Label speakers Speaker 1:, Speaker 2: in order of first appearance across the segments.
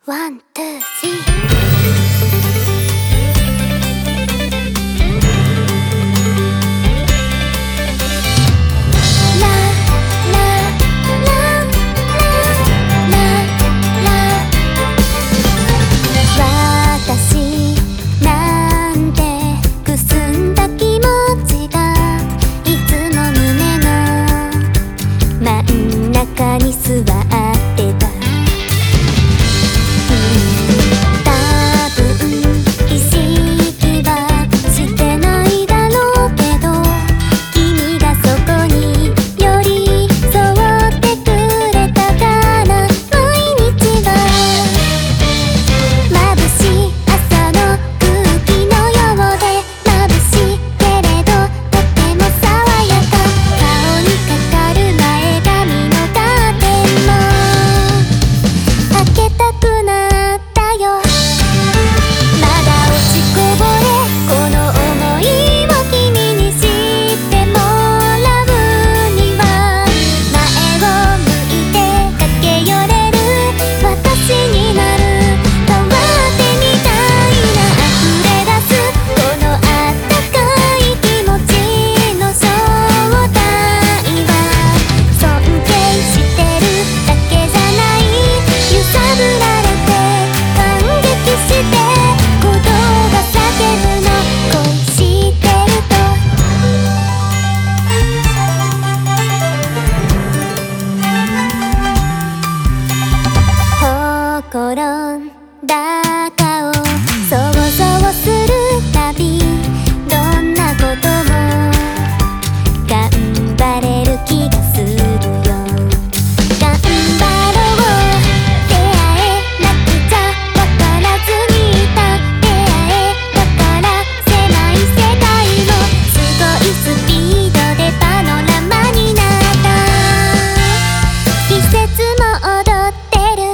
Speaker 1: ワン、ツー、スリー。転んだ顔想像するたびどんなことも頑張れる気がするよ。頑張ろう出会えなくちゃわからずにいた出会えだから狭い世界をすごいスピードでパノラマになった季節も踊ってる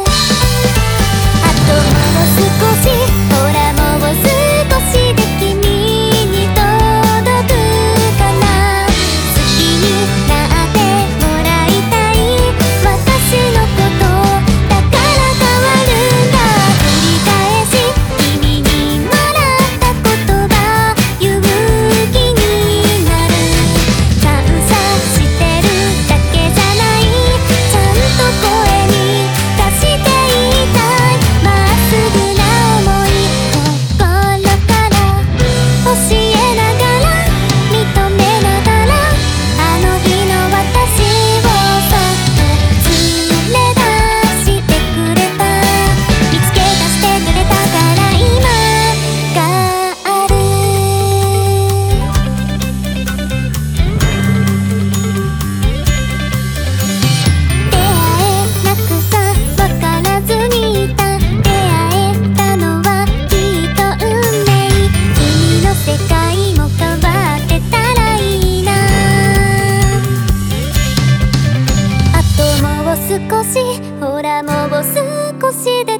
Speaker 1: 少しほらもう少しで君に届くかな。好きになってもらいたい私のことだから変わるんだ。繰り返し君にもらった言葉勇気になる。感謝してるだけじゃないちゃんと声に出して言いたい。まっすぐ少しほらもう少しで